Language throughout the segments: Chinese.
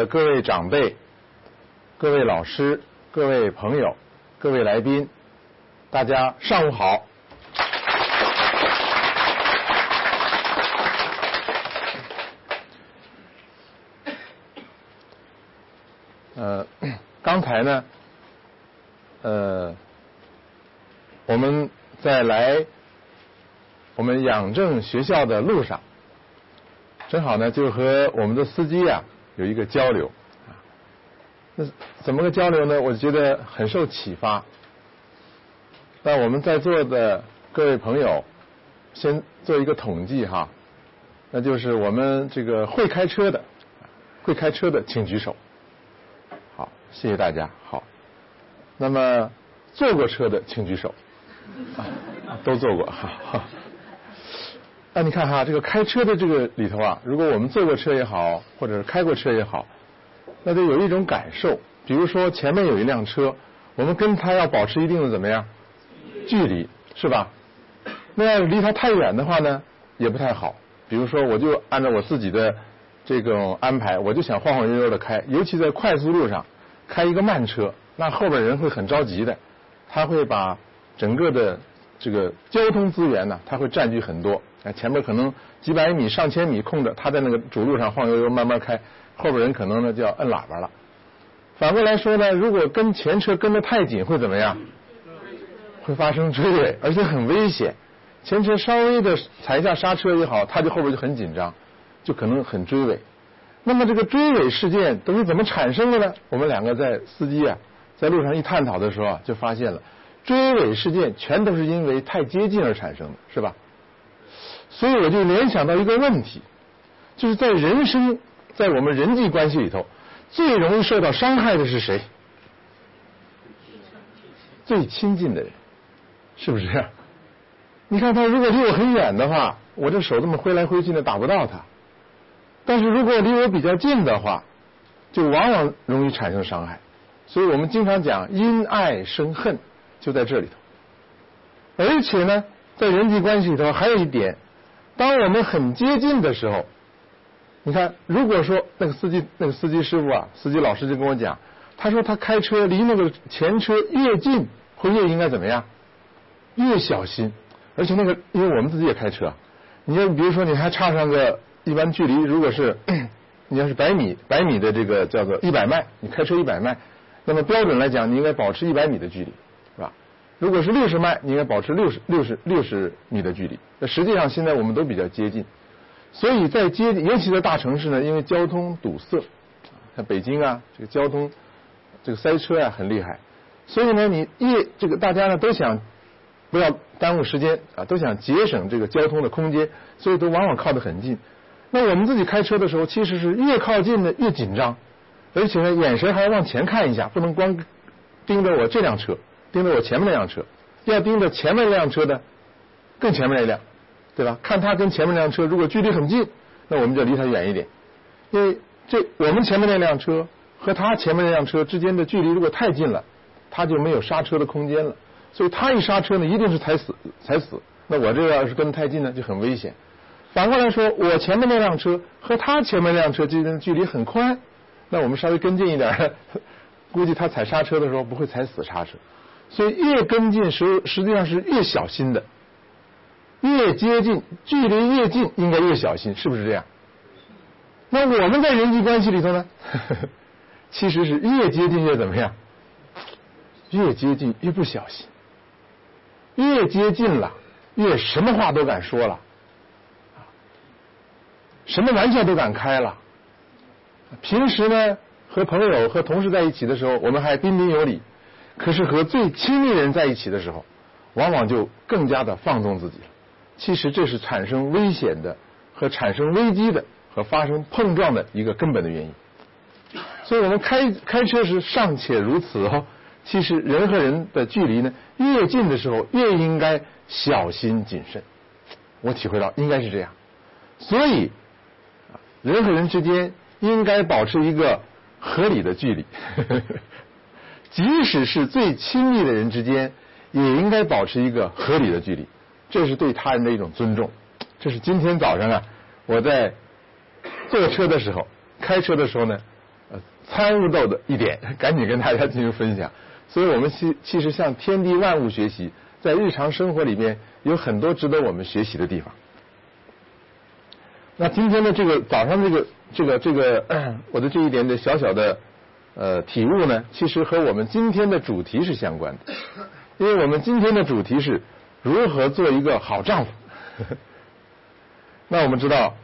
的各位长辈、各位老师、各位朋友、各位来宾，大家上午好。刚才呢，我们在来我们养正学校的路上，正好呢就和我们的司机啊有一个交流。那怎么个交流呢？我觉得很受启发。那我们在座的各位朋友，先做一个统计哈，那就是我们这个会开车的请举手。好，谢谢大家。好，那么坐过车的请举手。都坐过哈。那你看哈，这个开车的这个里头啊，如果我们坐过车也好，或者是开过车也好，那就有一种感受。比如说前面有一辆车，我们跟它要保持一定的怎么样距离，是吧？那要离它太远的话呢，也不太好。比如说我就按照我自己的这种安排，我就想晃晃悠悠的开，尤其在快速路上开一个慢车，那后边人会很着急的，他会把整个的这个交通资源呢，它会占据很多。前面可能几百米、上千米空着，他在那个主路上晃悠悠慢慢开，后边人可能呢就要摁喇叭了。反过来说呢，如果跟前车跟得太紧，会怎么样？会发生追尾，而且很危险。前车稍微的踩一下刹车也好，他就后边就很紧张，就可能很追尾。那么这个追尾事件都是怎么产生的呢？我们两个在司机啊在路上一探讨的时候啊，就发现了追尾事件全都是因为太接近而产生的，是吧？所以我就联想到一个问题，就是在我们人际关系里头，最容易受到伤害的是谁？最亲近的人，是不是这样？你看他如果离我很远的话，我这手这么挥来挥去的打不到他，但是如果离我比较近的话，就往往容易产生伤害。所以我们经常讲因爱生恨，就在这里头。而且呢，在人际关系里头还有一点，当我们很接近的时候，你看，如果说那个司机师傅啊，司机老师就跟我讲，他说他开车离那个前车越近，会越应该怎么样？越小心。而且那个，因为我们自己也开车，你要比如说你还差上个一般距离，如果是你要是百米的这个叫做100迈，你开车100迈，那么标准来讲，你应该保持100米的距离，是吧？如果是60迈，你应该保持60米的距离。那实际上现在我们都比较接近，所以在接近，尤其在大城市呢，因为交通堵塞，像北京啊，这个交通这个塞车啊很厉害，所以呢，这个大家呢都想不要耽误时间啊，都想节省这个交通的空间，所以都往往靠得很近。那我们自己开车的时候，其实是越靠近的越紧张，而且呢，眼神还要往前看一下，不能光盯着我这辆车，盯着我前面那辆车，要盯着前面那辆车的更前面那辆，对吧？看他跟前面那辆车如果距离很近，那我们就离他远一点，因为我们前面那辆车和他前面那辆车之间的距离如果太近了，他就没有刹车的空间了，所以他一刹车呢，一定是踩死。那我这个要是跟太近呢，就很危险。反过来说，我前面那辆车和他前面那辆车之间的距离很宽，那我们稍微跟进一点，估计他踩刹车的时候不会踩死刹车。所以越跟进实际上是越小心的，越接近，距离越近应该越小心，是不是这样？那我们在人际关系里头呢，其实是越接近越怎么样？越接近越不小心，越接近了越什么话都敢说了，什么玩笑都敢开了。平时呢和朋友和同事在一起的时候，我们还彬彬有礼，可是和最亲密的人在一起的时候，往往就更加的放纵自己了。其实这是产生危险的和产生危机的和发生碰撞的一个根本的原因。所以我们开车时尚且如此哦，其实人和人的距离呢，越近的时候越应该小心谨慎。我体会到应该是这样，所以人和人之间应该保持一个合理的距离即使是最亲密的人之间也应该保持一个合理的距离，这是对他人的一种尊重。这是今天早上啊，我在坐车的时候开车的时候呢参悟到的一点，赶紧跟大家进行分享。所以我们其实向天地万物学习，在日常生活里边有很多值得我们学习的地方。那今天的这个早上我的这一点的小小的体悟呢，其实和我们今天的主题是相关的，因为我们今天的主题是如何做一个好丈夫。那我们知道，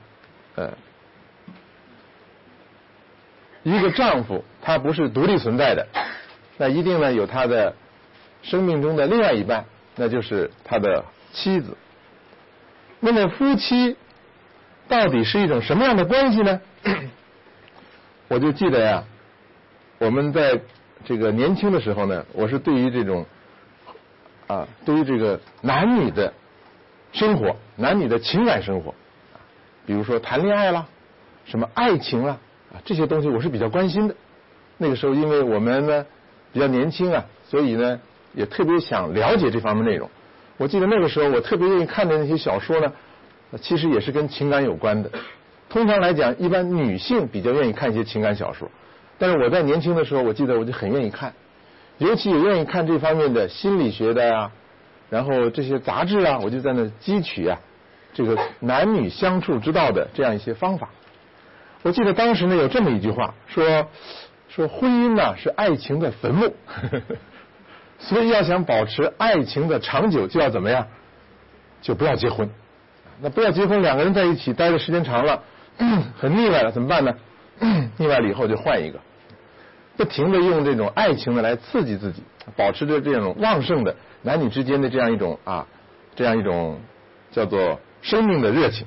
一个丈夫他不是独立存在的，那一定呢有他的生命中的另外一半，那就是他的妻子。那么夫妻到底是一种什么样的关系呢？我就记得呀，我们在这个年轻的时候呢，我是对于这种对于这个男女的生活，男女的情感生活，比如说谈恋爱啦，什么爱情啦，这些东西我是比较关心的。那个时候因为我们呢比较年轻啊，所以呢也特别想了解这方面内容。我记得那个时候我特别愿意看的那些小说呢，其实也是跟情感有关的。通常来讲，一般女性比较愿意看一些情感小说，但是我在年轻的时候，我记得我就很愿意看，尤其也愿意看这方面的心理学的呀，然后这些杂志啊，我就在那汲取啊这个男女相处之道的这样一些方法。我记得当时呢有这么一句话，说婚姻呢是爱情的坟墓，所以要想保持爱情的长久，就要怎么样？就不要结婚。那不要结婚，两个人在一起待的时间长了，很腻歪了，怎么办呢？腻歪了以后就换一个，不停的用这种爱情的来刺激自己，保持着这种旺盛的男女之间的这样一种叫做生命的热情。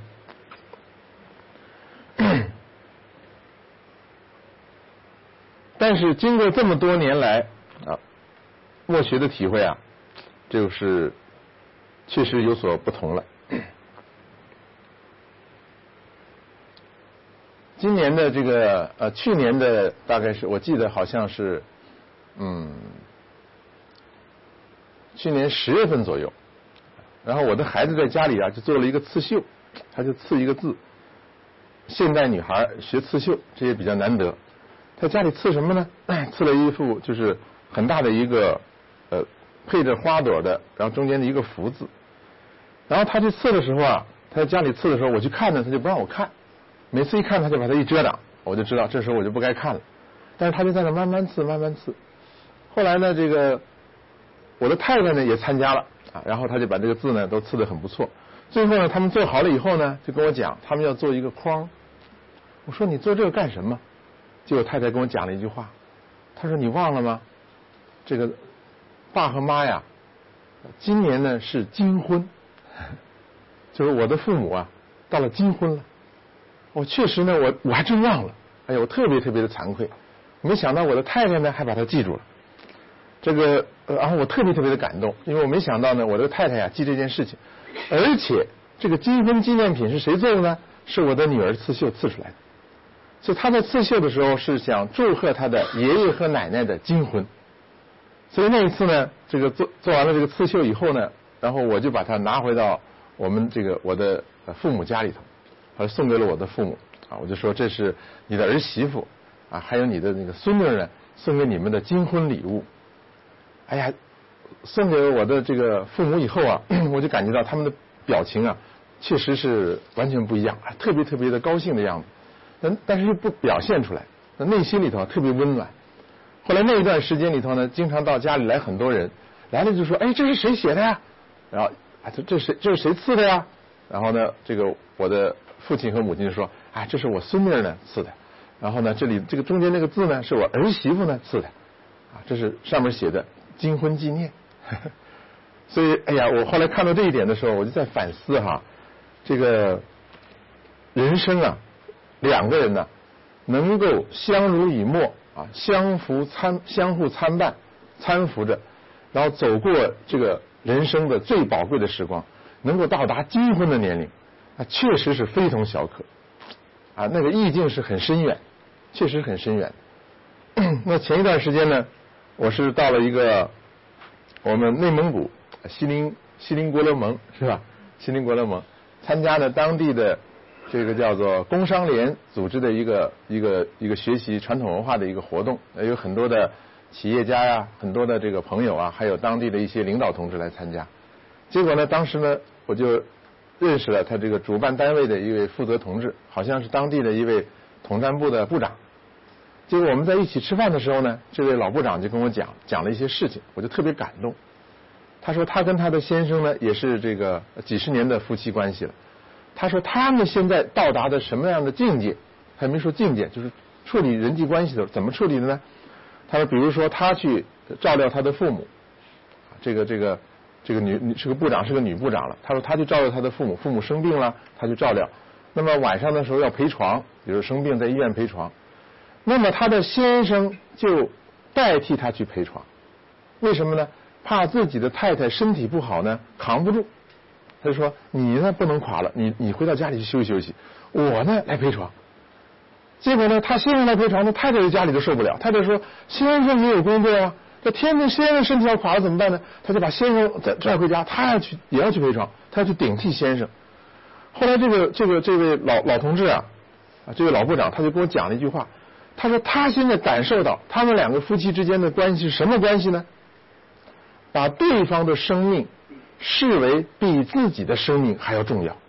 但是经过这么多年来默学的体会啊，就是确实有所不同了。今年的这个去年的大概是我记得好像是去年10月份左右，然后我的孩子在家里啊就做了一个刺绣，他就刺一个字。现代女孩学刺绣这也比较难得，他家里刺什么呢？刺了一幅就是很大的一个配着花朵的，然后中间的一个福字。然后他去刺的时候啊，他在家里刺的时候，我去看呢，他就不让我看。每次一看他就把它一遮挡，我就知道这时候我就不该看了。但是他就在那慢慢刺慢慢刺。后来呢这个我的太太呢也参加了然后他就把这个字呢都刺得很不错。最后呢他们做好了以后呢就跟我讲他们要做一个框。我说你做这个干什么？结果太太跟我讲了一句话，她说你忘了吗？这个爸和妈呀今年呢是金婚，就是我的父母啊到了金婚了。我确实呢我还真忘了，哎呀我特别特别的惭愧，没想到我的太太呢还把它记住了。这个然后我特别特别的感动，因为我没想到呢我的太太记这件事情，而且这个金婚纪念品是谁做的呢？是我的女儿刺绣刺出来的。所以她在刺绣的时候是想祝贺她的爷爷和奶奶的金婚。所以那一次呢这个做完了这个刺绣以后呢，然后我就把它拿回到我们我的父母家里头，送给了我的父母我就说这是你的儿媳妇还有你的那个孙女呢送给你们的金婚礼物。哎呀送给我的这个父母以后我就感觉到他们的表情确实是完全不一样，特别特别的高兴的样子，但是又不表现出来，内心里头特别温暖。后来那一段时间里头呢，经常到家里来很多人，来了就说哎这是谁写的呀？然后这是谁刺的呀？然后呢这个我的父亲和母亲就说这是我孙女呢刺的，然后呢这里这个中间那个字呢是我儿媳妇呢刺的这是上面写的金婚纪念。所以哎呀我后来看到这一点的时候，我就在反思这个人生两个人能够相濡以沫相互参伴搀扶着，然后走过这个人生的最宝贵的时光，能够到达金婚的年龄确实是非同小可那个意境是很深远，确实很深远。那前一段时间呢，我是到了一个我们内蒙古锡林郭勒盟是吧？锡林郭勒盟参加了当地的这个叫做工商联组织的一个学习传统文化的一个活动，有很多的企业家呀，很多的这个朋友啊，还有当地的一些领导同志来参加。结果呢，当时呢，我就认识了他这个主办单位的一位负责同志，好像是当地的一位统战部的部长。结果我们在一起吃饭的时候呢，这位老部长就跟我讲了一些事情，我就特别感动。他说他跟他的先生呢也是这个几十年的夫妻关系了。他说他们现在到达的什么样的境界，还没说境界，就是处理人际关系的时候怎么处理的呢？他说比如说他去照料他的父母，这个女是个部长，是个女部长了。他说他去照料他的父母，父母生病了他去照料。那么晚上的时候要陪床，比如生病在医院陪床，那么他的先生就代替他去陪床。为什么呢？怕自己的太太身体不好呢扛不住。他就说你呢不能垮了，你回到家里去休息休息，我呢来陪床。结果呢他先生来陪床，他太太在家里都受不了。太太说先生没有工作啊，这天天先生身体要垮了怎么办呢？他就把先生拽回家，他也要去陪床，他要去顶替先生。后来这位老同志啊，这位老部长他就跟我讲了一句话，他说他现在感受到他们两个夫妻之间的关系是什么关系呢？把对方的生命视为比自己的生命还要重要。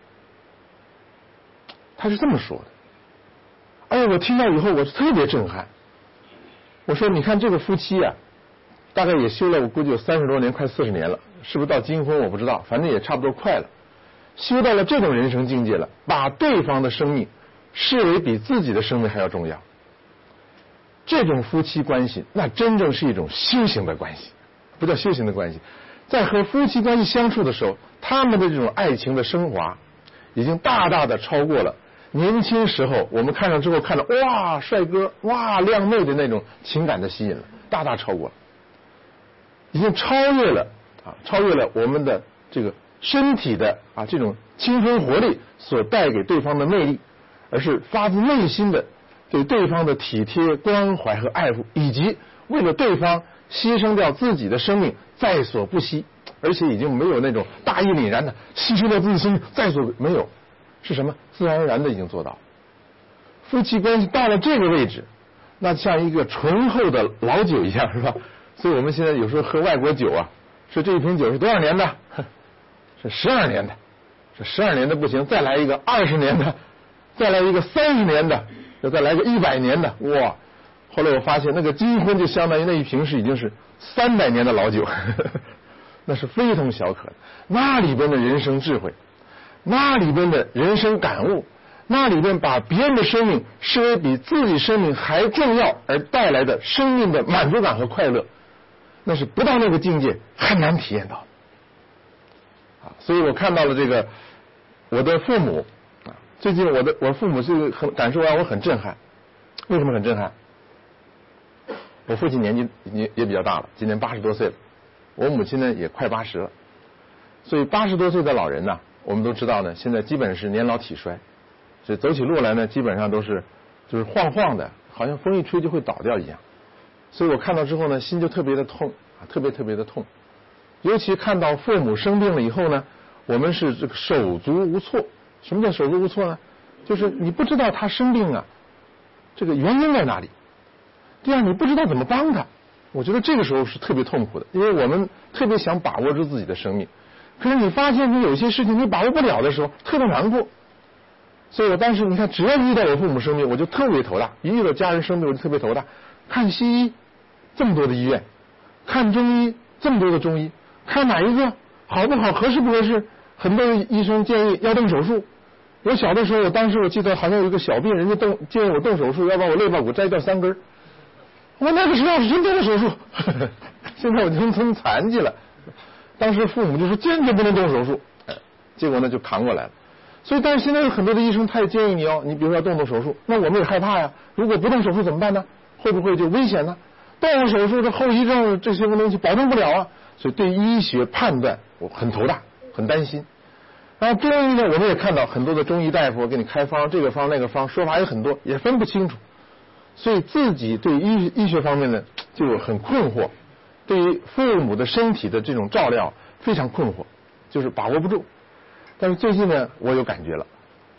他是这么说的。哎呀，我听到以后我特别震撼。我说你看这个夫妻啊，大概也修了我估计有30多年，快40年了，是不是到金婚我不知道，反正也差不多快了。修到了这种人生境界了，把对方的生命视为比自己的生命还要重要。这种夫妻关系那真正是一种修行的关系，不叫修行的关系。在和夫妻关系相处的时候，他们的这种爱情的升华已经大大的超过了年轻时候我们看上之后看到哇帅哥哇靓妹的那种情感的吸引了，大大超过了，已经超越了我们的这个身体的这种青春活力所带给对方的魅力，而是发自内心的对对方的体贴关怀和爱护，以及为了对方牺牲掉自己的生命在所不惜，而且已经没有那种大义凛然的牺牲掉自己生命在所没有，是什么？自然而然的已经做到。夫妻关系到了这个位置，那像一个醇厚的老酒一样，是吧？所以我们现在有时候喝外国酒啊，说这一瓶酒是多少年的？是12年的，是12年的不行，再来一个20年的，再来一个30年的，再来个100年的，哇！后来我发现那个金婚就相当于那一瓶是已经是300年的老酒，那是非同小可的。那里边的人生智慧，那里边的人生感悟，那里边把别人的生命视为比自己生命还重要而带来的生命的满足感和快乐，那是不到那个境界很难体验到。所以我看到了这个我的父母最近我父母这个感受让我很震撼。为什么很震撼？我父亲年纪也比较大了，今年80多岁了，我母亲呢也快80了。所以80多岁的老人呢，我们都知道呢，现在基本是年老体衰，所以走起路来呢基本上都是就是晃晃的，好像风一吹就会倒掉一样。所以我看到之后呢，心就特别的痛，特别的痛。尤其看到父母生病了以后呢，我们是这个手足无措。什么叫手足无措呢？就是你不知道他生病啊，这个原因在哪里？第二，你不知道怎么帮他。我觉得这个时候是特别痛苦的，因为我们特别想把握住自己的生命，可是你发现你有些事情你把握不了的时候，特别难过。所以我当时你看，只要遇到我父母生病，我就特别头大；一遇到家人生病，我就特别头大。看西医这么多的医院，看中医这么多的中医，看哪一个好不好，合适不合适？很多医生建议要动手术。我小的时候，当时我记得好像有一个小病，人家建议我动手术，要把我肋巴骨摘掉3根。我那个时候是真动了手术，现在我就成残疾了。当时父母就说坚决不能动手术，结果呢就扛过来了。所以但是现在有很多的医生他也建议你你比如说要动手术，那我们也害怕呀，如果不动手术怎么办呢？会不会就危险呢？动手术的后遗症这些东西保证不了啊，所以对医学判断我很头大，很担心。然后中医呢，我们也看到很多的中医大夫给你开方，这个方那个方，说法也很多，也分不清楚。所以自己对医学方面呢就很困惑，对于父母的身体的这种照料非常困惑，就是把握不住。但是最近呢，我有感觉了，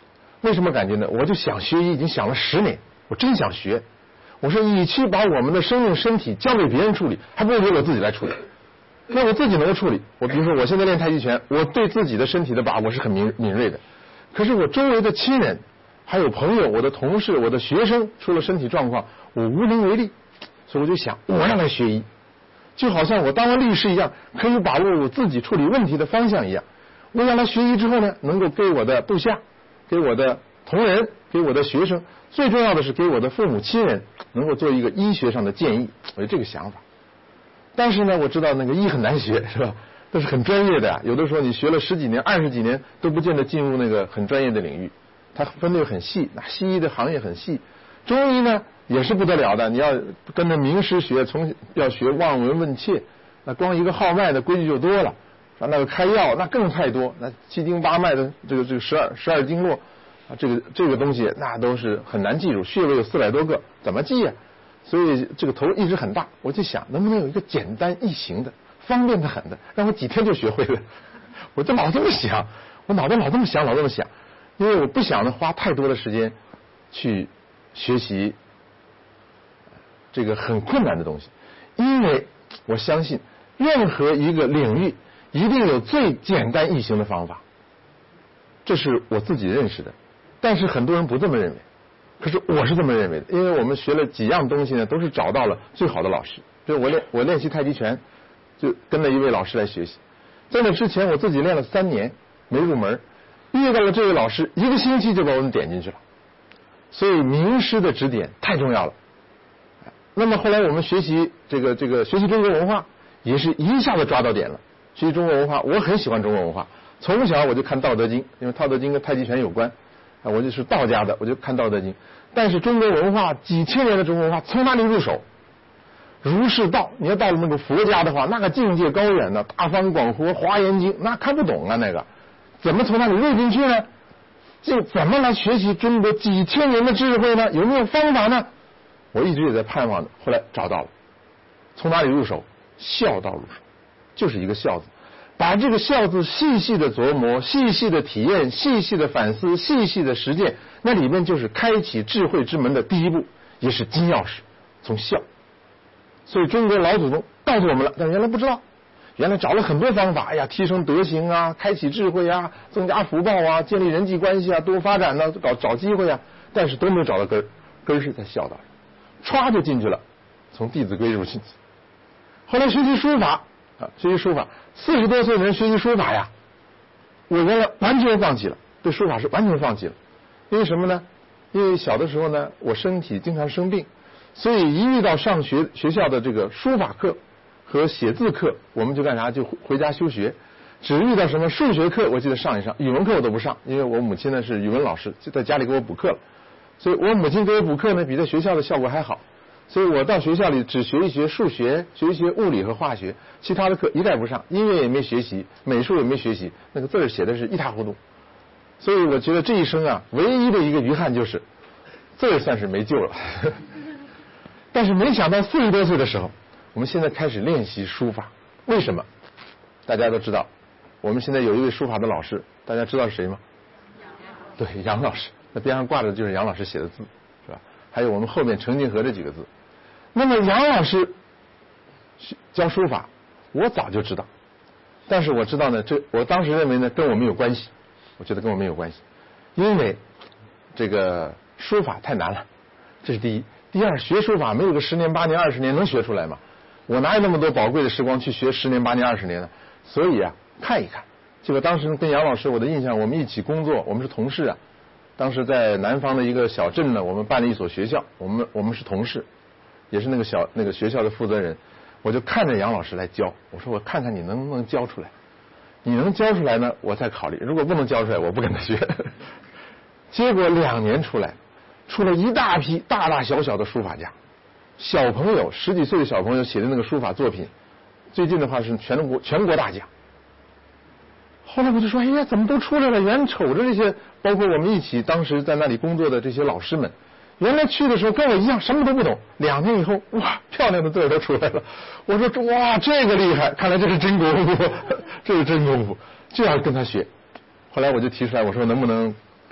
为什么感觉呢？我就想学医，已经想了10年，我真想学。我说，与其把我们的生命身体交给别人处理，还不如由我自己来处理。那我自己能够处理，我比如说我现在练太极拳，我对自己的身体的把握是很敏锐的。可是我周围的亲人、还有朋友、我的同事、我的学生出了身体状况，我无能为力，所以我就想，我要来学医，就好像我当了律师一样，可以把握我自己处理问题的方向一样。我要来学医之后呢，能够给我的部下、给我的同仁、给我的学生，最重要的是给我的父母亲人，能够做一个医学上的建议，我有这个想法。但是呢，我知道那个医很难学，是吧？都是很专业的呀。有的时候你学了10几年、20几年，都不见得进入那个很专业的领域。它分类很细，那西医的行业很细。中医呢也是不得了的，你要跟着名师学，要学望闻问切，那光一个号脉的规矩就多了。那个开药那更太多，那7经8脉的这个12经络啊，这个东西那都是很难记住，穴位有400多个，怎么记啊？所以这个头一直很大，我就想能不能有一个简单易行的、方便的很的，让我几天就学会了。我就老这么想，我脑袋老这么想，因为我不想花太多的时间去学习这个很困难的东西，因为我相信任何一个领域一定有最简单易行的方法，这是我自己认识的。但是很多人不这么认为，可是我是这么认为的，因为我们学了几样东西呢，都是找到了最好的老师。就是我练习太极拳，就跟了一位老师来学习。在那之前我自己练了3年没入门，遇到了这位老师，1个星期就把我们点进去了。所以名师的指点太重要了。那么后来我们学习这个学习中国文化，也是一下子抓到点了。学习中国文化，我很喜欢中国文化，从小我就看《道德经》，因为《道德经》跟太极拳有关，我就是道家的，我就看《道德经》。但是中国文化几千年的中国文化，从哪里入手？儒释道，你要到了那个佛家的话，那个境界高远的，大方广佛、华严经，那看不懂啊，那个怎么从那里入进去呢？就怎么来学习中国几千年的智慧呢？有没有方法呢？我一直也在盼望的，后来找到了。从哪里入手？孝道入手，就是一个孝字。把这个孝字细细的琢磨，细细的体验，细细的反思，细细的实践，那里面就是开启智慧之门的第一步，也是金钥匙，从孝。所以中国老祖宗告诉我们了，但原来不知道，原来找了很多方法，哎呀，提升德行啊，开启智慧啊，增加福报啊，建立人际关系啊，多发展啊，找机会啊，但是都没有找到根儿，根儿是在孝道上，歘就进去了，从《弟子规》入进去。后来学习书法啊，学习书法，40多岁的人学习书法呀，我原来完全放弃了，对书法是完全放弃了。因为什么呢？因为小的时候呢，我身体经常生病，所以一遇到上学校的这个书法课和写字课，我们就干啥？就回家休学。只遇到什么数学课，我记得上一上，语文课我都不上，因为我母亲呢是语文老师，就在家里给我补课了。所以我母亲给我补课呢，比在学校的效果还好。所以我到学校里只学一学数学，学一学物理和化学，其他的课一概不上，音乐也没学习，美术也没学习，那个字儿写的是一塌糊涂。所以我觉得这一生啊，唯一的一个遗憾就是字儿算是没救了。但是没想到40多岁的时候，我们现在开始练习书法。为什么？大家都知道，我们现在有一位书法的老师，大家知道是谁吗？对，杨老师。那边上挂着就是杨老师写的字，是吧？还有我们后面程进和这几个字。那么杨老师教书法，我早就知道，但是我知道呢，我当时认为呢，跟我没有关系。我觉得跟我没有关系，因为这个书法太难了，这是第一。第二，学书法没有个10年8年20年能学出来吗？我哪有那么多宝贵的时光去学10年8年20年呢？所以啊，看一看。结果当时跟杨老师，我的印象，我们一起工作，我们是同事啊。当时在南方的一个小镇呢，我们办了一所学校，我们是同事，也是那个学校的负责人。我就看着杨老师来教，我说我看看你能不能教出来。你能教出来呢，我再考虑；如果不能教出来，我不跟他学。结果2年出来了一大批大大小小的书法家，小朋友10几岁的小朋友写的那个书法作品，最近的话是全国大奖。后来我就说，哎呀，怎么都出来了？眼瞅着这些，包括我们一起当时在那里工作的这些老师们，原来去的时候跟我一样什么都不懂，2年以后，哇，漂亮的字都出来了。我说哇，这个厉害，看来这是真功夫，这是真功夫，就要跟他学。后来我就提出来，我说能不能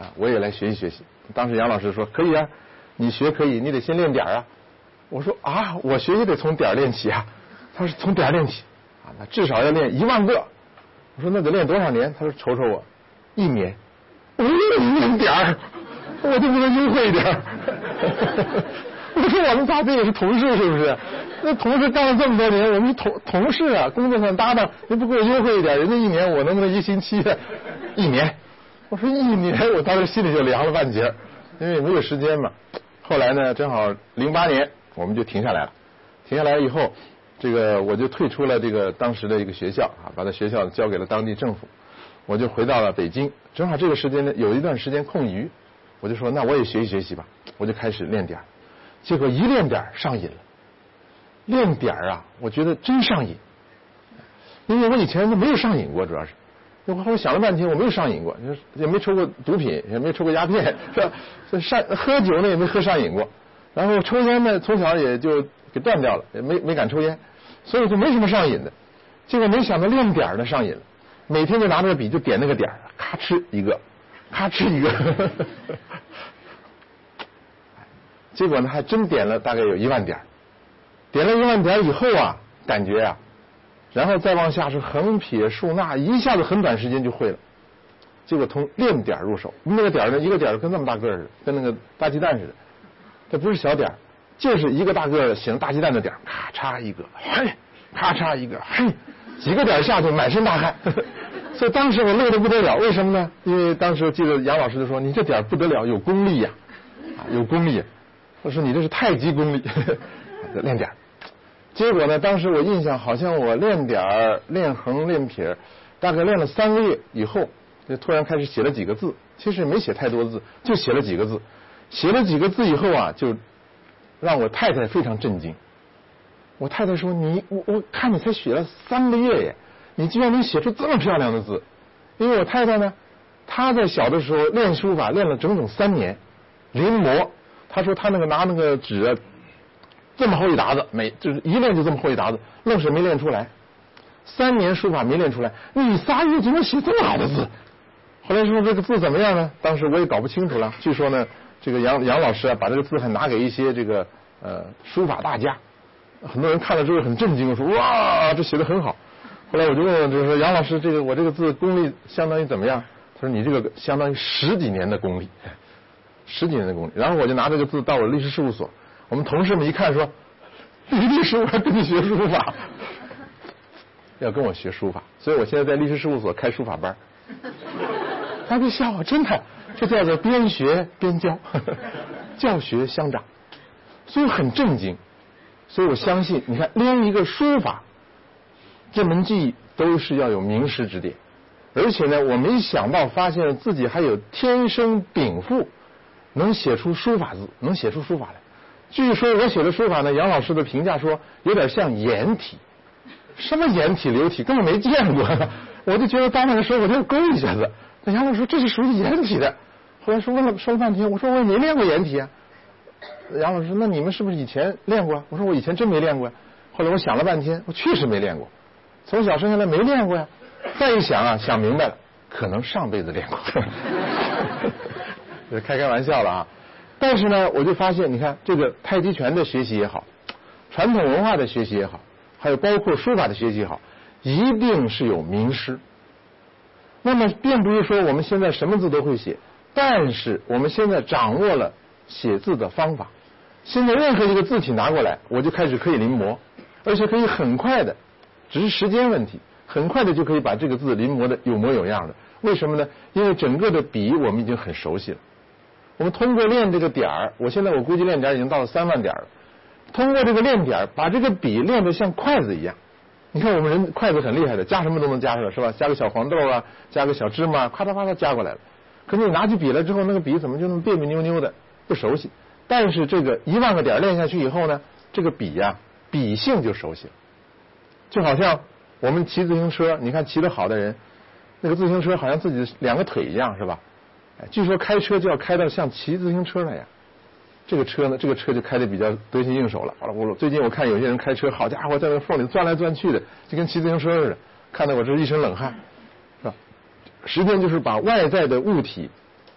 我也来学习学习。当时杨老师说可以啊，你学可以，你得先练点啊。我说啊，我学也得从点练起啊。他说从点练起啊，那至少要练1万个。我说那得练多少年？他说瞅瞅我，1年。我说1年点儿，我就不能优惠一点我说我们仨这也是同事是不是？那同事干了这么多年，我们是同事啊，工作上搭档，你不给我优惠一点，人家1年，我能不能1星期？1年。我说1年，我当时心里就凉了半截，因为也没有时间嘛。后来呢，正好08年我们就停下来了。停下来以后，这个我就退出了这个当时的一个学校啊，把这学校交给了当地政府。我就回到了北京，正好这个时间呢有一段时间空余，我就说那我也学习学习吧，我就开始练点儿。结果一练点儿上瘾了，练点儿啊，我觉得真上瘾，因为我以前都没有上瘾过，主要是，我想了半天我没有上瘾过，也没抽过毒品，也没抽过鸦片，是吧？喝酒呢也没喝上瘾过，然后抽烟呢从小也就给断掉了，也没敢抽烟，所以就没什么上瘾的。结果没想到练点儿呢上瘾了。每天就拿着笔就点那个点儿，咔哧一个，咔哧一个，结果呢还真点了大概有1万点，点了1万点以后啊，感觉啊，然后再往下是横撇竖捺，一下子很短时间就会了。结果从练点入手，那个点呢，一个点跟这么大个似的，跟那个大鸡蛋似的，这不是小点，就是一个大个的像大鸡蛋的点，咔嚓一个，嘿，咔嚓一个，嘿。几个点下去满身大汗所以当时我累得不得了。为什么呢？因为当时记得杨老师就说你这点不得了，有功力呀，有功力。我说你这是太极功力练点。结果呢，当时我印象好像我练点练横练撇大概练了3个月以后，就突然开始写了几个字，其实没写太多字，就写了几个字。写了几个字以后啊，就让我太太非常震惊。我太太说我看你才学了3个月耶，你居然能写出这么漂亮的字。因为我太太呢，她在小的时候练书法练了整整3年，临摹。她说她那个拿那个纸啊，这么厚一沓子，就是一练就这么厚一沓子，愣是没练出来。3年书法没练出来，你3月就能写这么好的字。后来说这个字怎么样呢？当时我也搞不清楚了。据说呢，这个杨老师啊，把这个字还拿给一些这个书法大家。很多人看了之后很震惊，说哇，这写得很好。后来我就问，就是说杨老师，我这个字功力相当于怎么样？他说你这个相当于10几年的功力，10几年的功力。然后我就拿这个字到我律师事务所，我们同事们一看说，律师我还跟你学书法，要跟我学书法，所以我现在在律师事务所开书法班。他就笑我，真的，这叫做边学边教，教学相长，所以很震惊。所以我相信，你看练一个书法这门技艺都是要有名师指点，而且呢，我没想到发现自己还有天生禀赋，能写出书法字，能写出书法来。据说我写的书法呢，杨老师的评价说有点像颜体，什么颜体流体根本没见过，我就觉得当那个时候我就勾一下子。那杨老师说这是属于颜体的，后来说了半天，我说我也没练过颜体啊。杨老师说那你们是不是以前练过？我说我以前真没练过呀。后来我想了半天，我确实没练过，从小生下来没练过呀。再一想啊，想明白了，可能上辈子练过开玩笑了啊。但是呢，我就发现，你看这个太极拳的学习也好，传统文化的学习也好，还有包括书法的学习也好，一定是有名师。那么并不是说我们现在什么字都会写，但是我们现在掌握了写字的方法，现在任何一个字体拿过来，我就开始可以临摹，而且可以很快的，只是时间问题，很快的就可以把这个字临摹的有模有样的。为什么呢？因为整个的笔我们已经很熟悉了。我们通过练这个点儿，我估计练点已经到了3万点了。通过这个练点，把这个笔练得像筷子一样。你看我们人筷子很厉害的，加什么都能加上，是吧？加个小黄豆啊，加个小芝麻，咔嚓咔嚓加过来了。可是你拿起笔来之后，那个笔怎么就那么别别扭扭的，不熟悉？但是这个1万个点练下去以后呢，这个笔呀，笔性就熟悉了。就好像我们骑自行车，你看骑得好的人，那个自行车好像自己2个腿一样，是吧？据说开车就要开到像骑自行车那样。这个车就开得比较得心应手了。最近我看有些人开车，好家伙，在那缝里钻来钻去的，就跟骑自行车似的，看得我这一身冷汗，是吧？实际上就是把外在的物体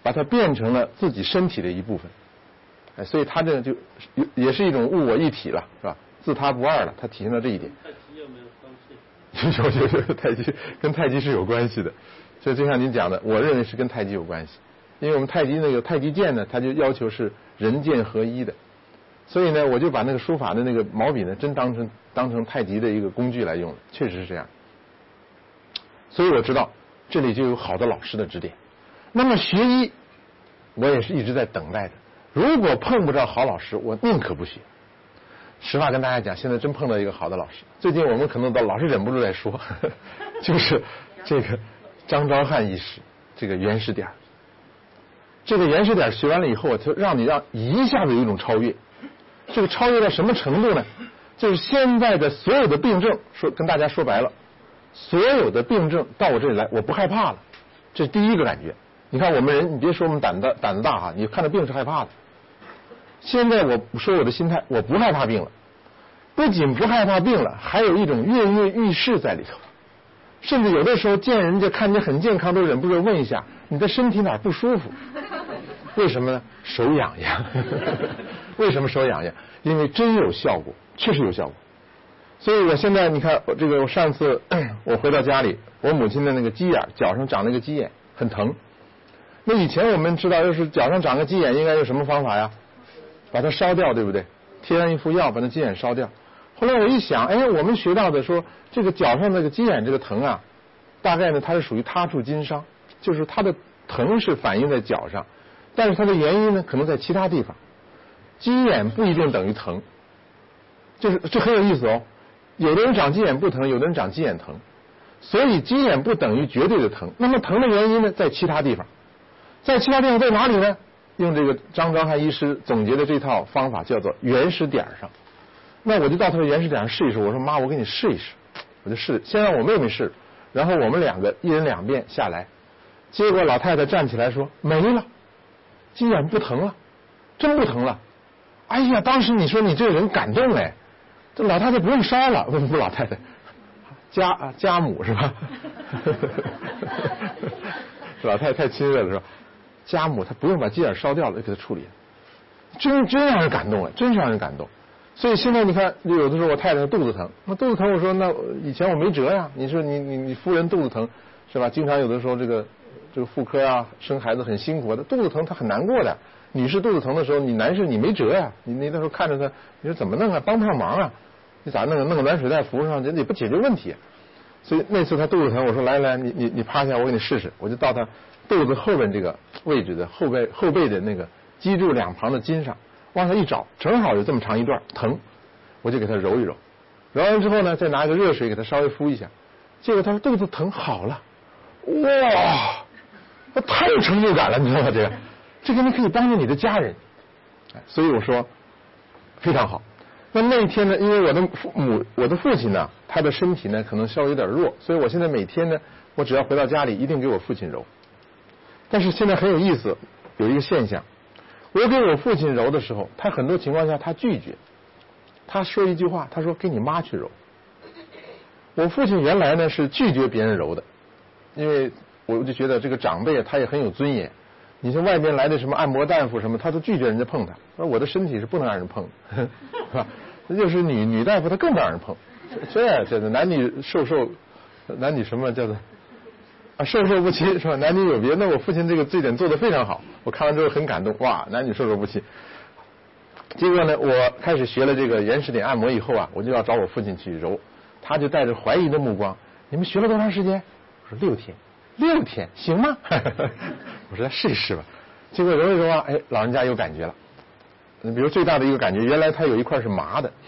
把它变成了自己身体的一部分。哎，所以他这个就也是一种物我一体了，是吧？自他不二了，它体现到这一点。 太极有没有关系？ 有太极跟太极是有关系的，所以就像您讲的，我认为是跟太极有关系，因为我们太极那个太极剑呢，它就要求是人剑合一的，所以呢，我就把那个书法的那个毛笔呢，真当成太极的一个工具来用了，确实是这样。所以我知道这里就有好的老师的指点。那么学医，我也是一直在等待的。如果碰不着好老师，我宁可不学。实话跟大家讲，现在真碰到一个好的老师。最近我们可能老是忍不住在说，就是这个张昭汉医师，这个原始点。这个原始点学完了以后，就让一下子有一种超越。这个超越到什么程度呢？就是现在的所有的病症，跟大家说白了，所有的病症到我这里来，我不害怕了。这是第一个感觉。你看我们人，你别说我们胆子大哈，你看到病是害怕的。现在我说我的心态，我不害怕病了，不仅不害怕病了，还有一种跃跃欲试在里头。甚至有的时候见人家看你很健康，都忍不住问一下你的身体哪不舒服？为什么呢？手痒痒。为什么手痒痒？因为真有效果，确实有效果。所以我现在你看，我上次我回到家里，我母亲的那个鸡眼，脚上长了个鸡眼，很疼。那以前我们知道，要是脚上长个鸡眼，应该用什么方法呀？把它烧掉，对不对？贴上一副药，把那鸡眼烧掉。后来我一想，我们学到的说，这个脚上那个鸡眼这个疼啊，大概呢它是属于他处经伤，就是它的疼是反映在脚上，但是它的原因呢可能在其他地方。鸡眼不一定等于疼，这很有意思哦。有的人长鸡眼不疼，有的人长鸡眼疼，所以鸡眼不等于绝对的疼。那么疼的原因呢，在其他地方，在其他地方在哪里呢？用这个张昭汉医师总结的这套方法叫做原始点上。那我就到他的原始点上试一试。我说妈，我给你试一试，我就试，先让我妹妹试，然后我们两个一人2遍下来。结果老太太站起来说没了，鸡眼不疼了，真不疼了。哎呀，当时你说你这个人感动哎，这老太太不用烧了，不老太太，家母是吧？老太太太亲热了是吧？家母她不用把鸡眼烧掉了，就给她处理，真让人感动啊，真是让人感动。所以现在你看，有的时候我太太肚子疼，那肚子疼我说那以前我没辙呀。你说你夫人肚子疼是吧？经常有的时候这个妇科啊生孩子很辛苦的，肚子疼她很难过的。女士肚子疼的时候，你男士你没辙呀，你那时候看着她，你说怎么弄啊？帮不上忙啊？你咋弄个暖水袋扶上，这也不解决问题。所以那次她肚子疼，我说来你趴下，我给你试试。我就到她肚子后边这个位置的后背的那个脊柱两旁的筋上，往上一找，正好有这么长一段疼，我就给她揉一揉。揉完之后呢，再拿一个热水给她稍微敷一下，结果她肚子疼好了。哇，太有成就感了，你知道吗？这个你可以帮助你的家人，所以我说非常好。那一天呢，因为我的父亲呢，他的身体呢可能稍微有点弱，所以我现在每天呢，我只要回到家里，一定给我父亲揉。但是现在很有意思，有一个现象，我给我父亲揉的时候，他很多情况下他拒绝，他说一句话，他说给你妈去揉。我父亲原来呢是拒绝别人揉的，因为我就觉得这个长辈他也很有尊严。你像外面来的什么按摩大夫什么，他都拒绝人家碰他，说我的身体是不能让人碰的，是吧？那就是女大夫他更不让人碰，这男女男女什么叫做授受不亲是吧？男女有别。那我父亲这点做得非常好，我看完之后很感动，哇，男女授受不亲。结果呢，我开始学了这个原始点按摩以后啊，我就要找我父亲去揉，他就带着怀疑的目光，你们学了多长时间？我说6天。6天行吗？我说来试一试吧。结果揉一揉啊，老人家有感觉了。比如最大的一个感觉，原来他有一块是麻的，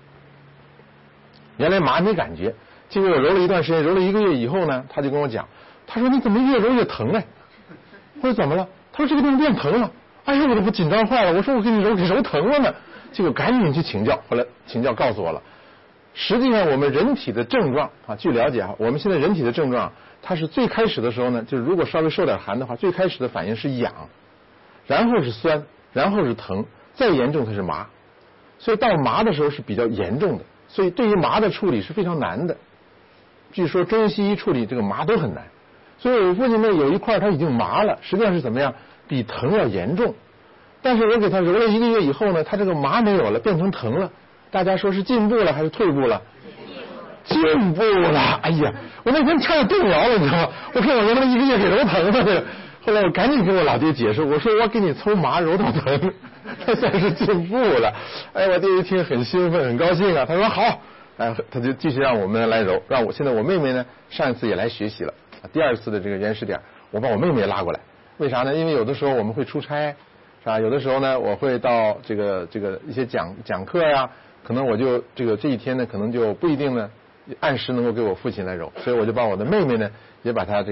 原来麻没感觉。结果我揉了一段时间，揉了1个月以后呢，他就跟我讲，他说你怎么越揉越疼哎？我说怎么了？他说这个地方变疼了。哎呦，我都不紧张坏了。我说我给你揉疼了呢。结果赶紧去请教，后来请教告诉我了，实际上我们人体的症状啊，据了解啊，我们现在人体的症状，它是最开始的时候呢，就是如果稍微受点寒的话，最开始的反应是痒，然后是酸，然后是疼，再严重它是麻。所以到麻的时候是比较严重的，所以对于麻的处理是非常难的。据说中西医处理这个麻都很难。所以我父亲那有一块他已经麻了，实际上是怎么样？ 比疼要严重。但是我给他揉了1个月以后呢，他这个麻没有了，变成疼了。大家说是进步了还是退步了？进步了！哎呀，我那天差点动摇了，你知道吗？我看我揉了1个月给揉疼了，这个。后来我赶紧跟我老爹解释，我说我给你抽麻揉到疼，这算是进步了。哎，我爹一听很兴奋，很高兴啊。他说好，哎，他就继续让我们来揉，让我现在我妹妹呢，上一次也来学习了，第2次的这个原始点，我把我妹妹拉过来，为啥呢？因为有的时候我们会出差，是吧？有的时候呢，我会到这个一些讲课呀，可能我就这一天呢，可能就不一定呢按时能够给我父亲来揉，所以我就把我的妹妹呢，也把她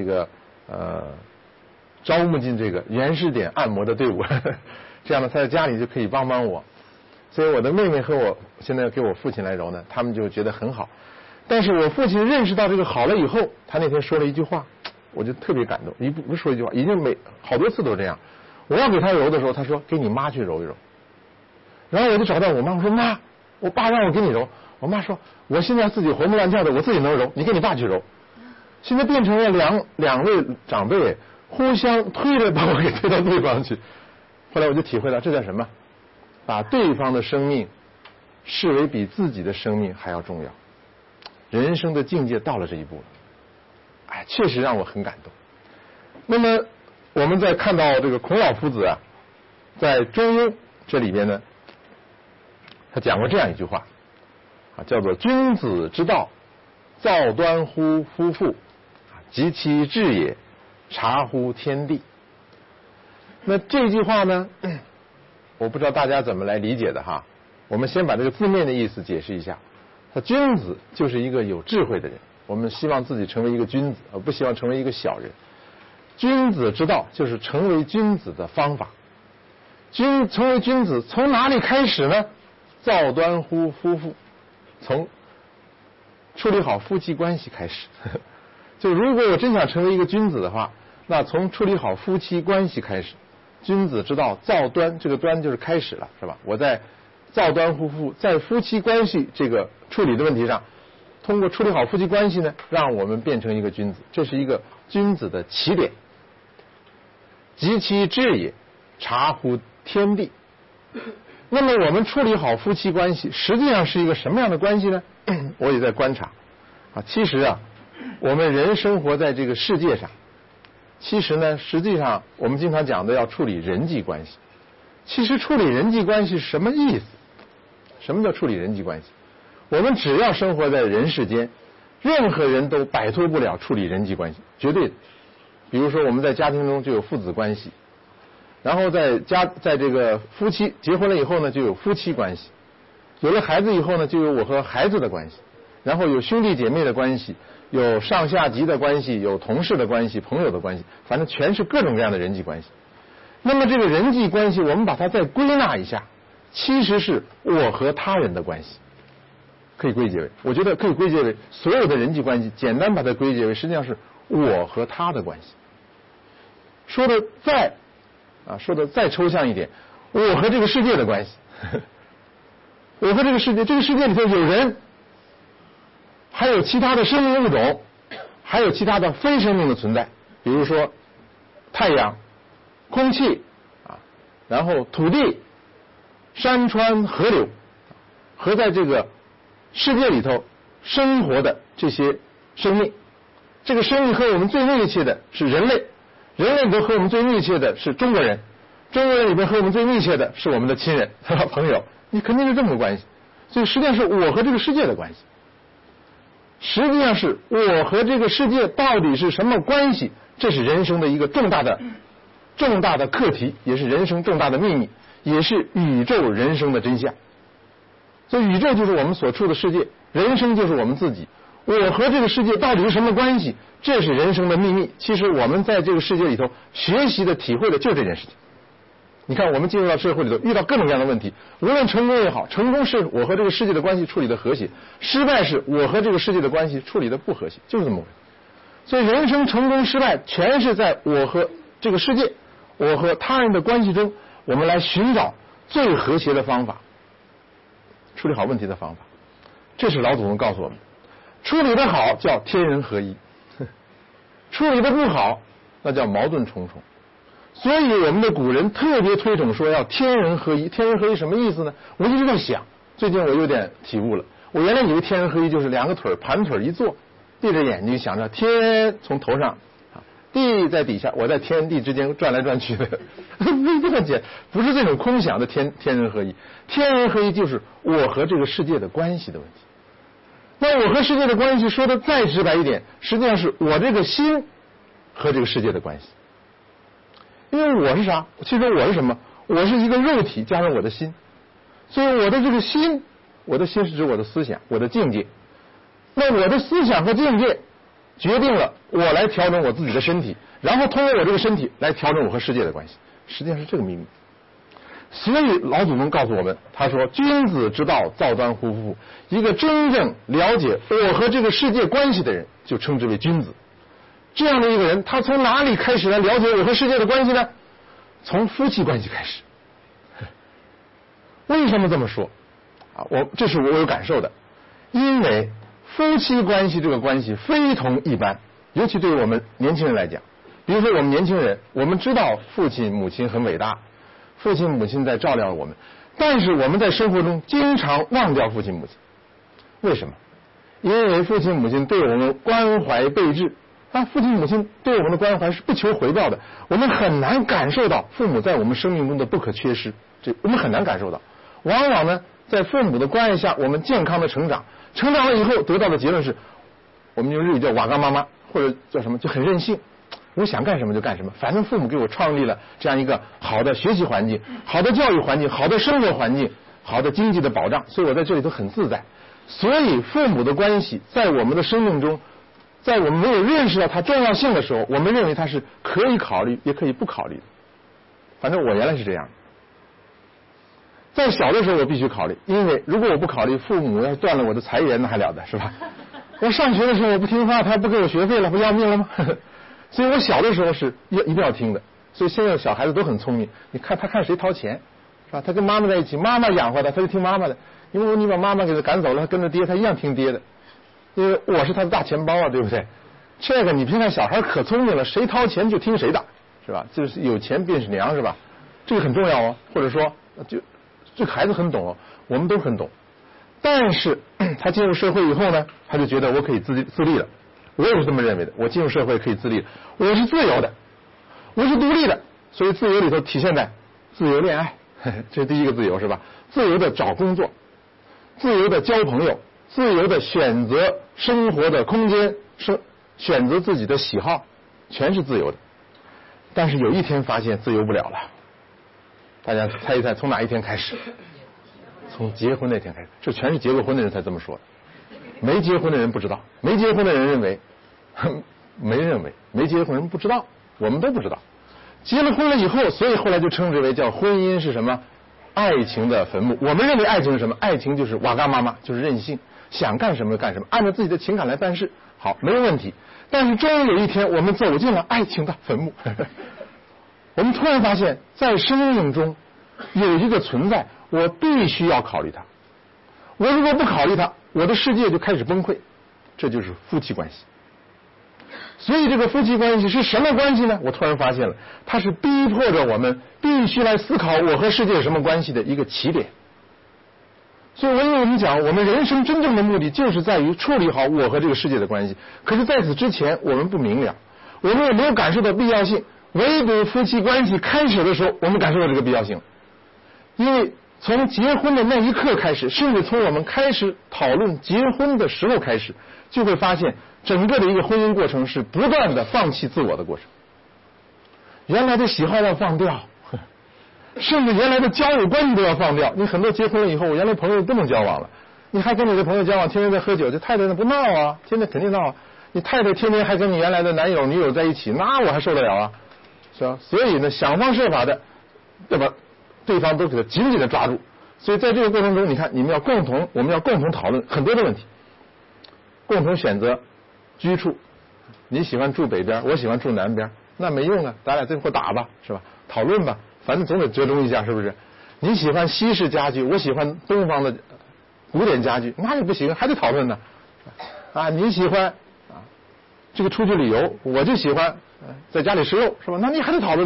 招募进这个原始点按摩的队伍，这样呢，她在家里就可以帮帮我。所以我的妹妹和我现在给我父亲来揉呢，他们就觉得很好。但是我父亲认识到这个好了以后，他那天说了一句话，我就特别感动。不是说一句话，已经好多次都这样。我要给他揉的时候，他说给你妈去揉一揉。然后我就找到我妈，我说妈，我爸让我给你揉。我妈说我现在自己活蹦乱跳的，我自己能揉，你给你爸去揉。现在变成了两位长辈互相推着把我给推到对方去。后来我就体会到这叫什么？把对方的生命视为比自己的生命还要重要。人生的境界到了这一步了，哎，确实让我很感动。那么我们在看到这个孔老夫子啊，在《中庸》这里边呢，他讲过这样一句话啊，叫做君子之道，造端乎夫妇，及其志也，察乎天地。那这句话呢，我不知道大家怎么来理解的哈。我们先把这个字面的意思解释一下。他君子就是一个有智慧的人，我们希望自己成为一个君子，而不希望成为一个小人。君子之道就是成为君子的方法。成为君子从哪里开始呢？造端乎夫妇，从处理好夫妻关系开始。就如果我真想成为一个君子的话，那从处理好夫妻关系开始。君子之道造端，这个端就是开始了，是吧？我在造端乎夫妇，在夫妻关系这个处理的问题上，通过处理好夫妻关系呢，让我们变成一个君子，这是一个君子的起点。及其志也，察乎天地。那么我们处理好夫妻关系，实际上是一个什么样的关系呢？我也在观察啊。其实啊，我们人生活在这个世界上，其实呢，实际上我们经常讲的要处理人际关系。其实处理人际关系是什么意思？什么叫处理人际关系？我们只要生活在人世间，任何人都摆脱不了处理人际关系，绝对的。比如说我们在家庭中就有父子关系，然后在这个夫妻结婚了以后呢，就有夫妻关系，有了孩子以后呢，就有我和孩子的关系，然后有兄弟姐妹的关系，有上下级的关系，有同事的关系，朋友的关系，反正全是各种各样的人际关系。那么这个人际关系，我们把它再归纳一下，其实是我和他人的关系，可以归结为，我觉得可以归结为所有的人际关系，简单把它归结为实际上是我和他的关系。说的再抽象一点，我和这个世界的关系，我和这个世界，这个世界里头有人，还有其他的生命物种，还有其他的非生命的存在，比如说太阳、空气啊，然后土地、山川、河流，和在这个世界里头生活的这些生命。这个生命和我们最密切的是人类，人类里头和我们最密切的是中国人，中国人里边和我们最密切的是我们的亲人朋友，你肯定是这么个关系。所以实际上是我和这个世界的关系，实际上是我和这个世界到底是什么关系，这是人生的一个重大的课题，也是人生重大的秘密，也是宇宙人生的真相。所以宇宙就是我们所处的世界，人生就是我们自己，我和这个世界到底是什么关系，这是人生的秘密。其实我们在这个世界里头学习的体会的就是这件事情。你看我们进入到社会里头，遇到各种各样的问题，无论成功也好，成功是我和这个世界的关系处理的和谐，失败是我和这个世界的关系处理的不和谐，就是这么回事。所以人生成功失败全是在我和这个世界，我和他人的关系中，我们来寻找最和谐的方法，处理好问题的方法。这是老祖宗告诉我们，处理的好叫天人合一，处理的不好那叫矛盾重重。 所以我们的古人特别推崇说要天人合一。天人合一什么意思呢？我一直在想，最近我有点体悟了。我原来以为天人合一就是两个腿盘腿一坐，闭着眼睛想着天从头上，地在底下，我在天地之间转来转去的，没这么简，不是这种空想的天人合一。天人合一就是我和这个世界的关系的问题。那我和世界的关系说的再直白一点，实际上是我这个心和这个世界的关系。因为我是啥？其实我是什么？我是一个肉体加上我的心，所以我的这个心，我的心是指我的思想，我的境界。那我的思想和境界决定了我来调整我自己的身体，然后通过我这个身体来调整我和世界的关系，实际上是这个秘密。所以老祖宗告诉我们，他说君子之道造端乎夫，一个真正了解我和这个世界关系的人就称之为君子。这样的一个人，他从哪里开始来了解我和世界的关系呢？从夫妻关系开始。为什么这么说这是我有感受的。因为夫妻关系这个关系非同一般，尤其对于我们年轻人来讲。比如说我们年轻人，我们知道父亲母亲很伟大，父亲母亲在照料我们，但是我们在生活中经常忘掉父亲母亲。为什么？因为父亲母亲对我们关怀备至，父亲母亲对我们的关怀是不求回报的，我们很难感受到父母在我们生命中的不可缺失，这我们很难感受到。往往呢，在父母的关爱下，我们健康的成长了以后得到的结论是，我们用日语叫瓦岗妈妈，或者叫什么，就很任性，我想干什么就干什么，反正父母给我创立了这样一个好的学习环境、好的教育环境、好的生活环境、好的经济的保障，所以我在这里头很自在。所以父母的关系在我们的生命中，在我们没有认识到它重要性的时候，我们认为它是可以考虑也可以不考虑的。反正我原来是这样。在小的时候我必须考虑，因为如果我不考虑，父母要断了我的财源那还了得，是吧？我上学的时候我不听话，他不给我学费了，不要命了吗？所以我小的时候是一定要听的。所以现在的小孩子都很聪明，你看他看谁掏钱，是吧？他跟妈妈在一起，妈妈养活他，他就听妈妈的。因为你把妈妈给他赶走了，他跟着爹，他一样听爹的。因为我是他的大钱包啊，对不对？这个你别看小孩可聪明了，谁掏钱就听谁的，是吧？就是有钱便是娘，是吧？这个很重要哦。或者说，就这个孩子很懂哦，我们都很懂。但是他进入社会以后呢，他就觉得我可以自立了。我也是这么认为的，我进入社会可以自立，我是自由的，我是独立的。所以自由里头体现在自由恋爱，这是第一个自由，是吧？自由的找工作，自由的交朋友，自由的选择生活的空间，选择自己的喜好，全是自由的。但是有一天发现自由不了了，大家猜一猜从哪一天开始？从结婚那天开始。这全是结过婚的人才这么说的，没结婚的人不知道，没结婚的人认为，没结婚人不知道，我们都不知道。结了婚了以后，所以后来就称之为叫婚姻是什么？爱情的坟墓。我们认为爱情是什么？爱情就是瓦岗妈妈，就是任性，想干什么就干什么，按照自己的情感来办事，好，没有问题。但是终于有一天，我们走进了爱情的坟墓，我们突然发现，在生命中有一个存在，我必须要考虑它。我如果不考虑它，我的世界就开始崩溃。这就是夫妻关系。所以这个夫妻关系是什么关系呢？我突然发现了，它是逼迫着我们必须来思考我和世界有什么关系的一个起点。所以我跟你们讲，我们人生真正的目的就是在于处理好我和这个世界的关系。可是在此之前我们不明了，我们也没有感受到必要性。唯独夫妻关系开始的时候，我们感受到这个必要性。因为从结婚的那一刻开始，甚至从我们开始讨论结婚的时候开始，就会发现整个的一个婚姻过程是不断的放弃自我的过程。原来的喜好要放掉，甚至原来的交友关系都要放掉。你很多结婚了以后，我原来朋友不能交往了，你还跟你的朋友交往，天天在喝酒，这太太那不闹啊，天天肯定闹啊。你太太天天还跟你原来的男友女友在一起，那我还受得了啊，是吧？所以呢，想方设法的要把对方都给他紧紧的抓住。所以在这个过程中，你看我们要共同讨论很多的问题，共同选择居处。你喜欢住北边，我喜欢住南边，那没用啊，咱俩这会打吧，是吧？讨论吧，反正总得折中一下，是不是？你喜欢西式家具，我喜欢东方的古典家具，那也不行，还得讨论呢。啊，你喜欢这个出去旅游，我就喜欢在家里吃肉，是吧？那你还得讨论呢。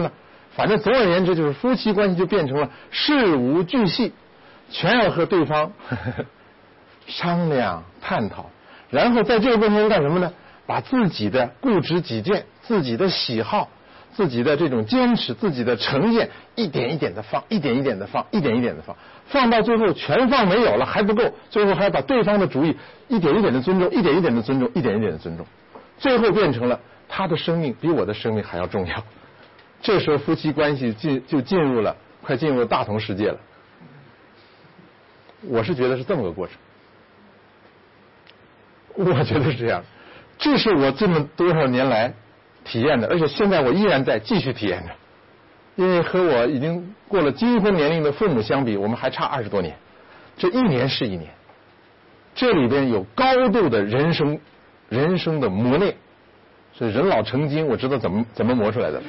反正总而言之，就是夫妻关系就变成了事无巨细，全要和对方商量探讨，然后在这个过程中干什么呢？把自己的固执己见、自己的喜好、自己的这种坚持、自己的成见，一点一点的放，一点一点的放，一点一点的放，放到最后全放没有了还不够，最后还要把对方的主意一点一点的尊重，一点一点的尊重，一点一点的尊重，最后变成了他的生命比我的生命还要重要。这时候夫妻关系就快进入了大同世界了。我是觉得是这么个过程，我觉得是这样，这是我这么多少年来体验的，而且现在我依然在继续体验着。因为和我已经过了金婚年龄的父母相比，我们还差20多年，这一年是一年，这里边有高度的人生的磨练，所以人老成精，我知道怎么磨出来的。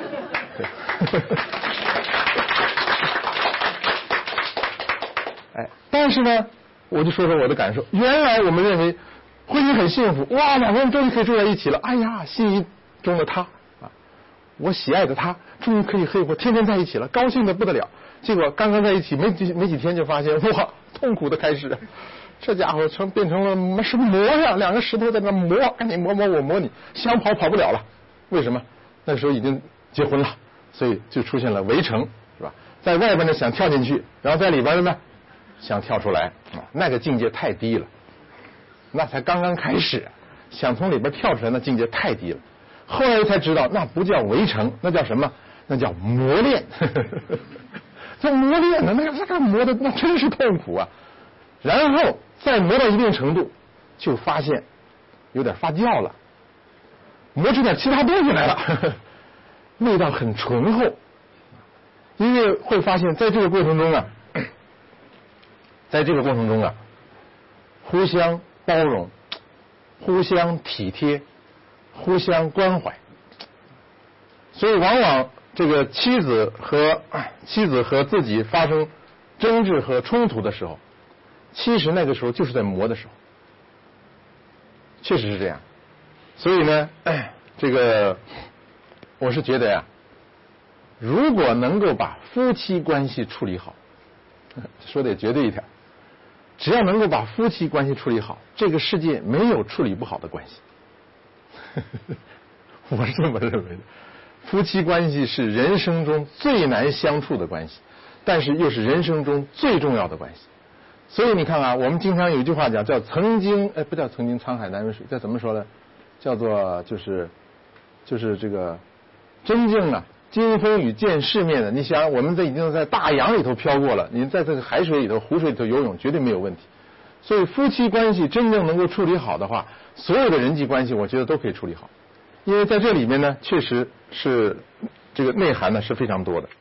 哎，但是呢，我就说说我的感受。原来我们认为婚姻很幸福，哇，两个人终于可以住在一起了，哎呀，心仪中的他啊，我喜爱的他，终于可以和我天天在一起了，高兴的不得了。结果刚刚在一起没几天就发现，哇，痛苦的开始。这家伙变成了什么磨呀？两个石头在那磨，赶紧磨我磨你，想跑不了了。为什么？那时候已经结婚了，所以就出现了围城，是吧？在外边呢想跳进去，然后在里边呢想跳出来，那个境界太低了。那才刚刚开始，想从里边跳出来，那境界太低了。后来才知道，那不叫围城，那叫什么？那叫磨练。这磨练呢，那个磨的那真是痛苦啊。然后再磨到一定程度，就发现有点发酵了，磨出点其他东西来了，味道很醇厚。因为会发现在这个过程中啊，互相包容，互相体贴，互相关怀，所以往往这个妻子和自己发生争执和冲突的时候，其实那个时候就是在磨的时候，确实是这样。所以呢，这个我是觉得呀，如果能够把夫妻关系处理好，说的也绝对一点，只要能够把夫妻关系处理好，这个世界没有处理不好的关系。我是这么认为的。夫妻关系是人生中最难相处的关系，但是又是人生中最重要的关系。所以你看啊，我们经常有一句话讲，叫不叫曾经沧海难为水，叫怎么说呢？叫做就是这个真正啊经风雨见世面的。你想，我们已经在大洋里头飘过了，你在这个海水里头、湖水里头游泳绝对没有问题。所以夫妻关系真正能够处理好的话，所有的人际关系我觉得都可以处理好。因为在这里面呢，确实是这个内涵呢是非常多的。